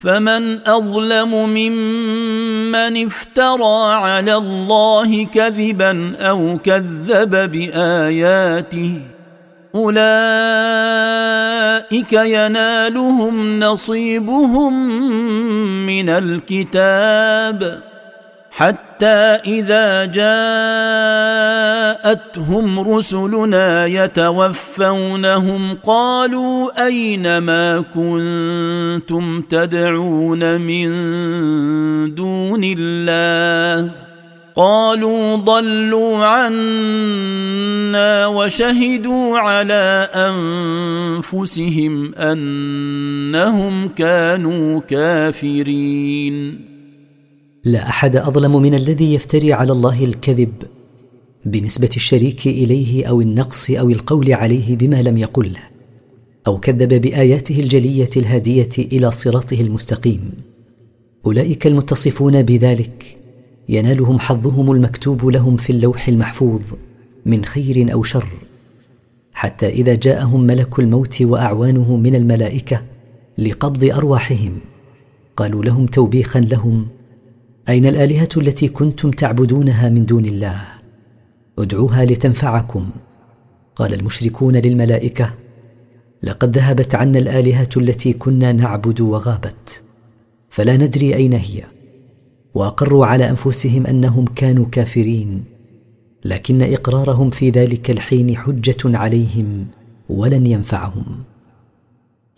فمن أظلم ممن افترى على الله كذبا أو كذب بآياته أولئك ينالهم نصيبهم من الكتاب حتى إذا جاءتهم رسلنا يتوفونهم قالوا أين ما كنتم تدعون من دون الله قالوا ضلوا عنا وشهدوا على أنفسهم أنهم كانوا كافرين. لا أحد أظلم من الذي يفتري على الله الكذب بنسبة الشريك إليه أو النقص أو القول عليه بما لم يقله أو كذب بآياته الجلية الهادية إلى صراطه المستقيم. أولئك المتصفون بذلك ينالهم حظهم المكتوب لهم في اللوح المحفوظ من خير أو شر، حتى إذا جاءهم ملك الموت وأعوانه من الملائكة لقبض أرواحهم قالوا لهم توبيخا لهم: أين الآلهة التي كنتم تعبدونها من دون الله؟ ادعوها لتنفعكم. قال المشركون للملائكة: لقد ذهبت عنا الآلهة التي كنا نعبد وغابت، فلا ندري أين هي. وأقروا على أنفسهم أنهم كانوا كافرين، لكن إقرارهم في ذلك الحين حجة عليهم ولن ينفعهم.